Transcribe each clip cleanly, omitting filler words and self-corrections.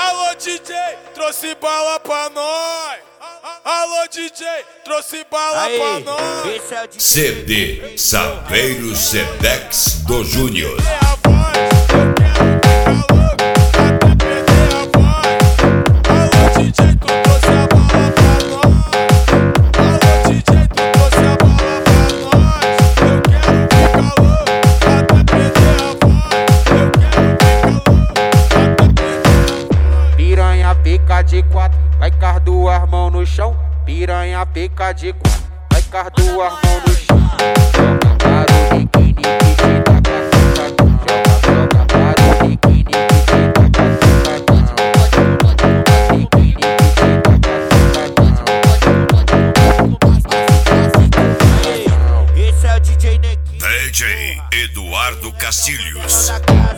Alô DJ, trouxe bala pra nós. Alô DJ, trouxe bala pra nós. CD Saveiro Sedex do Júnior. Piranha pica de quatro, vai com as duas mãos no chão. Piranha pica de quatro, vai com as duas mãos no chão. Joga para o biquíni que te dá catucadão. Joga para o biquíni que te dá catucadão. Biquíni que te dá catucadão. Esse é o DJ Nequinho. DJ Eduardo Castilhos.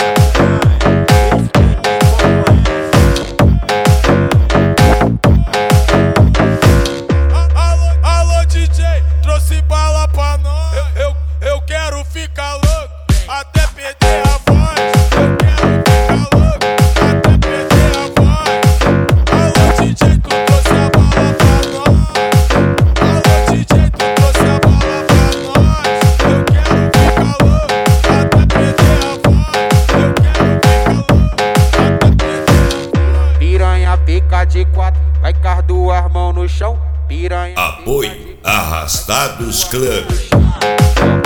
Trouxe bala pra nós. Eu quero ficar louco até perder a voz. Eu quero ficar louco até perder a voz. Alô DJ, tu trouxe a bala pra nós. Alô DJ, tu trouxe a bala pra nós. Eu quero ficar louco até perder a voz. Eu quero ficar louco até perder a voz. Piranha pica de quatro, vai com as duas mãos no chão. Piranha. Apoio Arrastados Club.